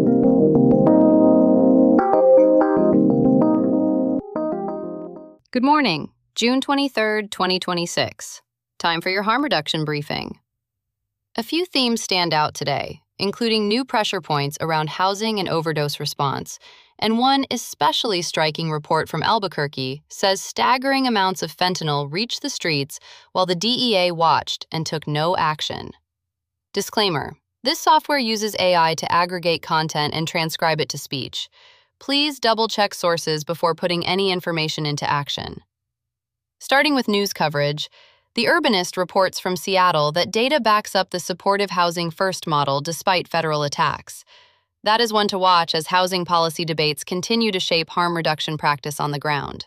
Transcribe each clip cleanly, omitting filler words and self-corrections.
Good morning, June 23rd, 2026. Time for your harm reduction briefing. A few themes stand out today, including new pressure points around housing and overdose response, and one especially striking report from Albuquerque says staggering amounts of fentanyl reached the streets while the DEA watched and took no action. Disclaimer: this software uses AI to aggregate content and transcribe it to speech. Please double-check sources before putting any information into action. Starting with news coverage, The Urbanist reports from Seattle that data backs up the supportive housing first model despite federal attacks. That is one to watch as housing policy debates continue to shape harm reduction practice on the ground.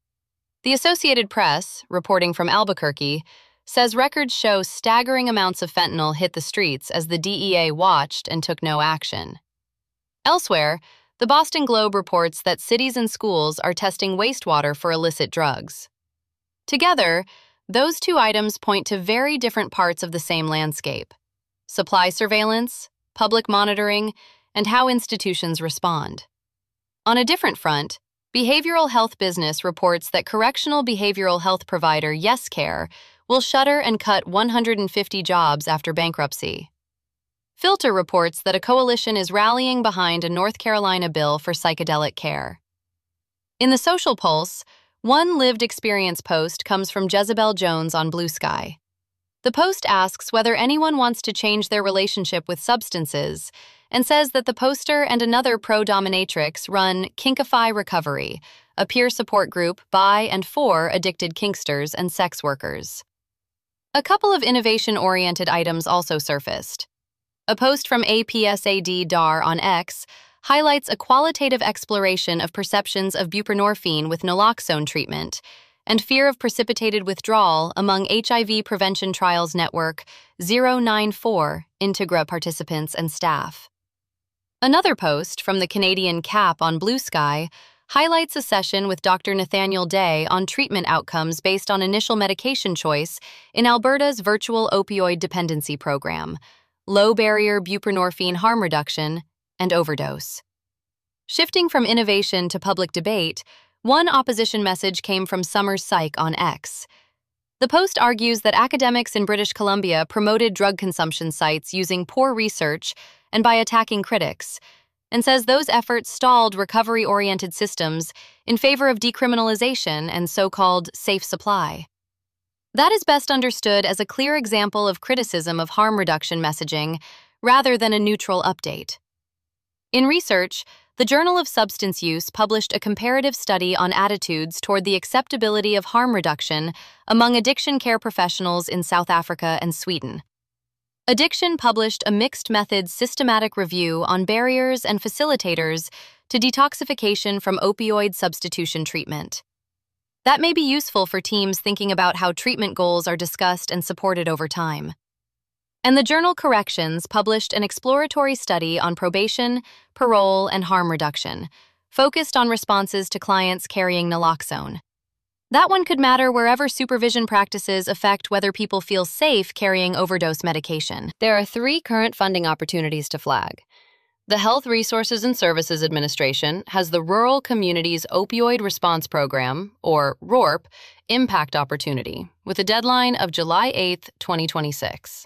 The Associated Press, reporting from Albuquerque, says records show staggering amounts of fentanyl hit the streets as the DEA watched and took no action. Elsewhere, the Boston Globe reports that cities and schools are testing wastewater for illicit drugs. Together, those two items point to very different parts of the same landscape: supply surveillance, public monitoring, and how institutions respond. On a different front, Behavioral Health Business reports that correctional behavioral health provider YesCare will shutter and cut 150 jobs after bankruptcy. Filter reports that a coalition is rallying behind a North Carolina bill for psychedelic care. In the Social Pulse, one lived experience post comes from Jezebel Jones on Blue Sky. The post asks whether anyone wants to change their relationship with substances and says that the poster and another pro-dominatrix run Kinkify Recovery, a peer support group by and for addicted kinksters and sex workers. A couple of innovation-oriented items also surfaced. A post from APSAD-DAR on X highlights a qualitative exploration of perceptions of buprenorphine with naloxone treatment and fear of precipitated withdrawal among HIV Prevention Trials Network 094 Integra participants and staff. Another post from the Canadian CAP on Blue Sky highlights a session with Dr. Nathaniel Day on treatment outcomes based on initial medication choice in Alberta's virtual opioid dependency program, low-barrier buprenorphine harm reduction, and overdose. Shifting from innovation to public debate, one opposition message came from Summers Psych on X. The post argues that academics in British Columbia promoted drug consumption sites using poor research and by attacking critics, and says those efforts stalled recovery-oriented systems in favor of decriminalization and so-called safe supply. That is best understood as a clear example of criticism of harm reduction messaging rather than a neutral update. In research, the Journal of Substance Use published a comparative study on attitudes toward the acceptability of harm reduction among addiction care professionals in South Africa and Sweden. Addiction published a mixed methods systematic review on barriers and facilitators to detoxification from opioid substitution treatment. That may be useful for teams thinking about how treatment goals are discussed and supported over time. And the journal Corrections published an exploratory study on probation, parole, and harm reduction, focused on responses to clients carrying naloxone. That one could matter wherever supervision practices affect whether people feel safe carrying overdose medication. There are 3 current funding opportunities to flag. The Health Resources and Services Administration has the Rural Communities Opioid Response Program, or RORP, Impact Opportunity, with a deadline of July 8, 2026.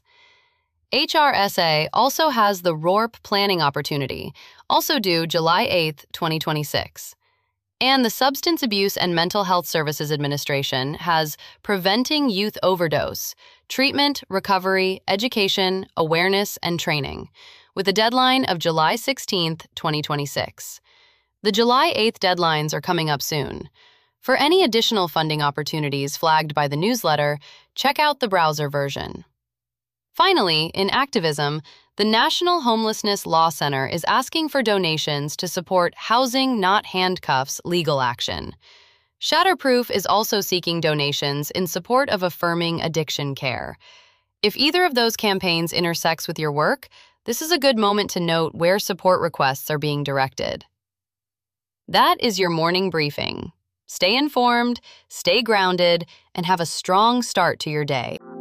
HRSA also has the RORP Planning Opportunity, also due July 8, 2026. And the Substance Abuse and Mental Health Services Administration has Preventing Youth Overdose, Treatment, Recovery, Education, Awareness, and Training, with a deadline of July 16, 2026. The July 8th deadlines are coming up soon. For any additional funding opportunities flagged by the newsletter, check out the browser version. Finally, in activism, the National Homelessness Law Center is asking for donations to support Housing Not Handcuffs legal action. Shatterproof is also seeking donations in support of affirming addiction care. If either of those campaigns intersects with your work, this is a good moment to note where support requests are being directed. That is your morning briefing. Stay informed, stay grounded, and have a strong start to your day.